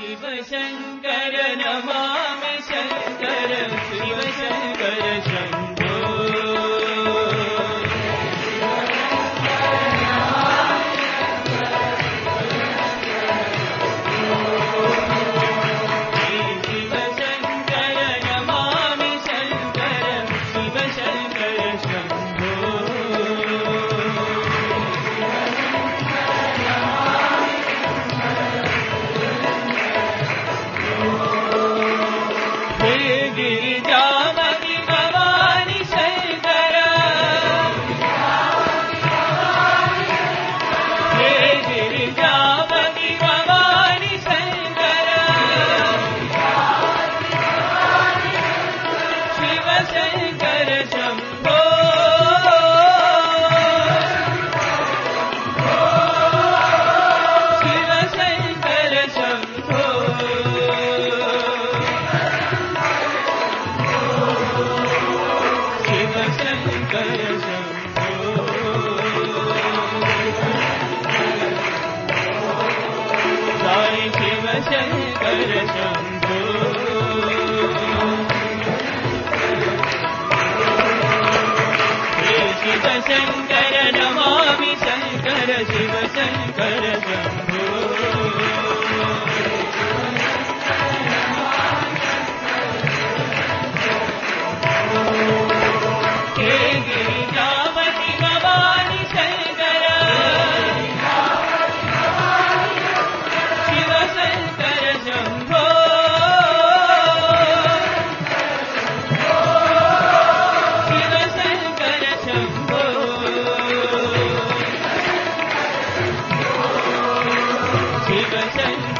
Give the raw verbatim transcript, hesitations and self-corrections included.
Shiv Shankar Namami Shankar Shiv Shankar Shambho Shiv Shankar Namami Shankar Shiv Shankar Shambho गिरिजावति Bhavani Shankar हे गिरिजावति Bhavani Shankar Shiv Shankar Shambho Shiv Shankar Shambho Shiv Shankar Shambho Sai Shiv Shankar Shambho Shiv Shankar Namami Shankar Shiv Shankar Shambho हे गिरिजावति Bhavani Shankar Shiv Shankar Shambho Shiv Shankar Shambho Shiv Shankar